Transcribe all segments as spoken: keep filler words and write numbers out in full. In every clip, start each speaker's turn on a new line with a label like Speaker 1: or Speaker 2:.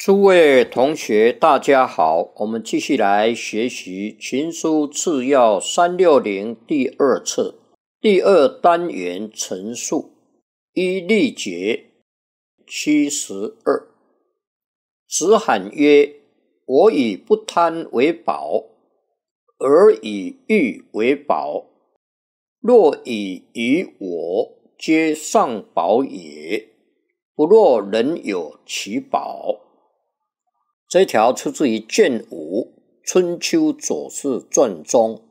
Speaker 1: 诸位同学大家好，我们继续来学习群书治要三六零第二册第二单元陈述一例节七十二。子罕曰：我以不贪为宝，而以欲为宝，若以于我，皆上宝也，不若人有其宝。这一条出自于卷五春秋左氏传中。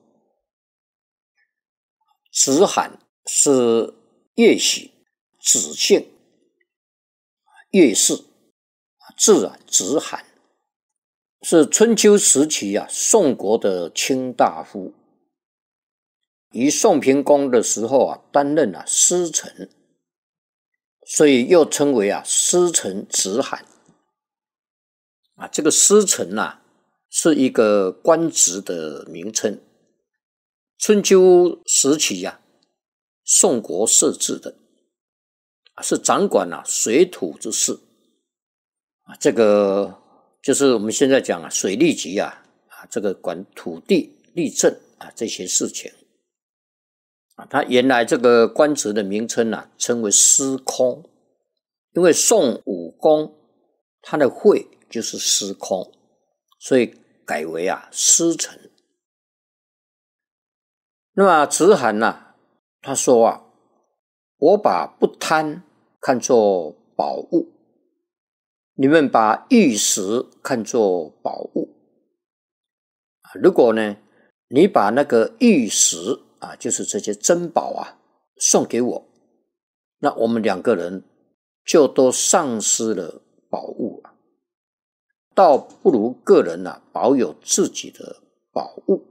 Speaker 1: 子罕是乐喜，子姓，乐氏，字啊子罕，是春秋时期啊宋国的卿大夫。于宋平公的时候啊担任啊司臣，所以又称为啊司臣子罕。啊，这个司臣啊是一个官职的名称。春秋时期啊，宋国设置的，是掌管啊水土之事。啊，这个就是我们现在讲啊水利局啊，啊这个管土地、地政啊这些事情。啊，他原来这个官职的名称啊称为司空，因为宋武公他的讳就是司空，所以改为啊司臣。那么子罕啊，他说啊，我把不贪看作宝物，你们把玉石看作宝物。如果呢，你把那个玉石啊，就是这些珍宝啊，送给我，那我们两个人就都丧失了宝物啊。倒不如个人啊保有自己的宝物。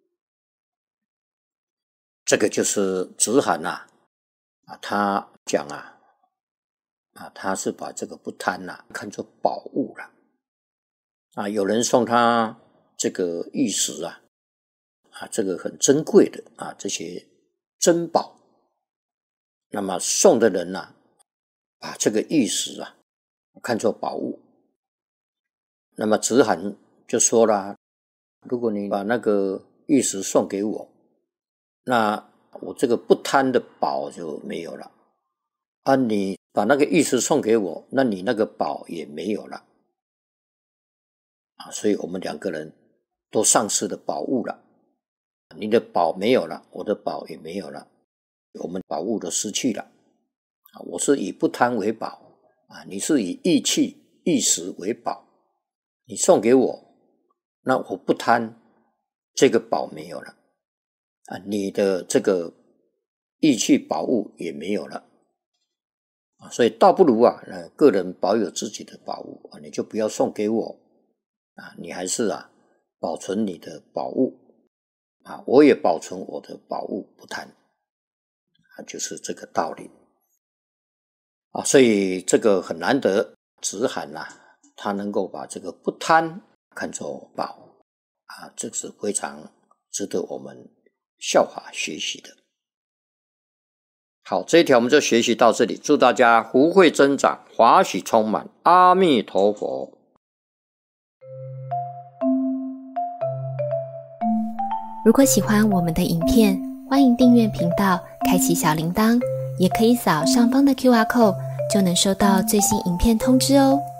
Speaker 1: 这个就是子罕啊，啊他讲啊，啊他是把这个不贪啊看作宝物了。啊，有人送他这个玉石啊，啊这个很珍贵的啊这些珍宝，那么送的人啊，把这个玉石啊看作宝物。那么子罕就说了，如果你把那个玉石送给我，那我这个不贪的宝就没有了啊，你把那个玉石送给我，那你那个宝也没有了啊，所以我们两个人都丧失了宝物了。你的宝没有了，我的宝也没有了，我们宝物都失去了啊。我是以不贪为宝啊，你是以玉器玉石为宝。你送给我，那我不贪，这个宝没有了啊，你的这个玉器宝物也没有了啊，所以倒不如啊，呃，个人保有自己的宝物啊，你就不要送给我啊，你还是啊保存你的宝物啊，我也保存我的宝物，不贪啊，就是这个道理啊，所以这个很难得，子罕啊。他能够把这个不贪看作宝啊，这是非常值得我们效法学习的。好，这一条我们就学习到这里，祝大家福慧增长，华喜充满，阿弥陀佛。
Speaker 2: 如果喜欢我们的影片，欢迎订阅频道，开启小铃铛，也可以扫上方的 Q R code， 就能收到最新影片通知哦。